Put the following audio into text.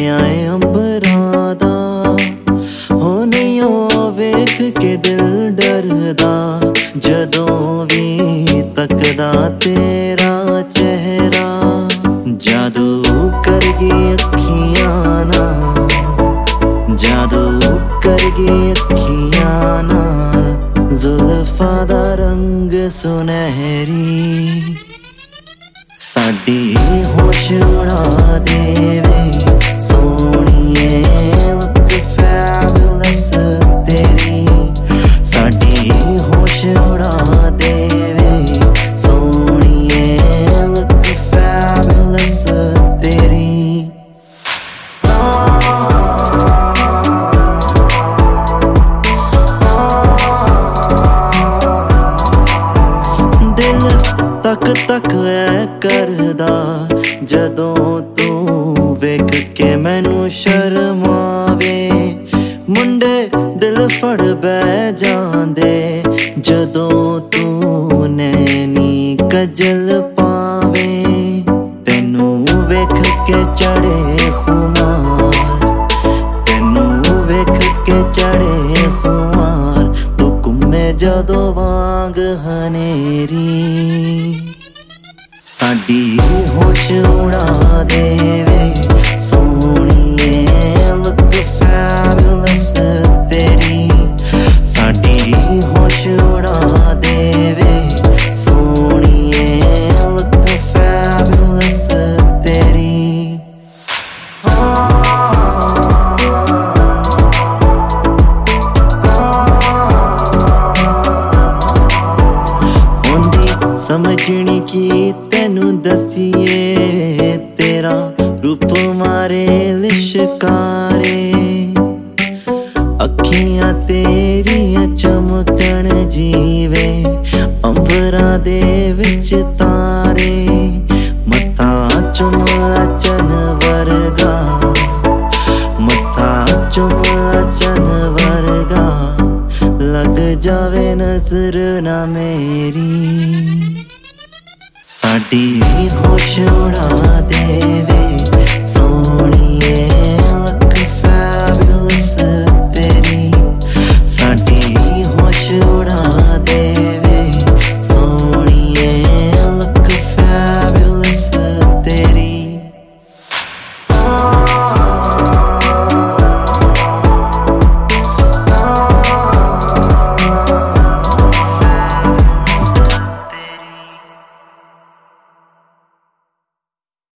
आए अंबरां दा हो नहीं ओ वेख के दिल डरदा जदों भी तकदा तेरा चेहरा जादू कर गई अखियां नाल जादू कर गई अखियां नाल जुल्फां दा रंग सुनहरी साडी होश उड़ा देवे सोहणीए लुक फैबुलस तेरी साडी होश उड़ा देवे सोहणीए लुक फैबुलस तेरी दिल तक तक ऐ करदा जदों तू वेख के मैनू शर्म आवे मुंडे दिल फड़ बह जांदे जदों तू नैनी कजल पावे तेनू वेख के चढ़े खुमार तेनू वेख के चढ़े खुमार तू घूमे जदों वांग हनेरी साडी होश उड़ा देवे सोहणीए लुक फैबुलस तेरी साडी होश उड़ा देवे सोहणीए लुक फैबुलस तेरी समझनी की तेनू दसीए तेरा रूप मारे लिशकारे अखियां तेरियां चमकन जीवे अंबरां दे विच तारे मत्था चुमला चन वर्गा मत्था चुमला चन वर्गा लग जावे नजर ना मेरी साडी होश उड़ा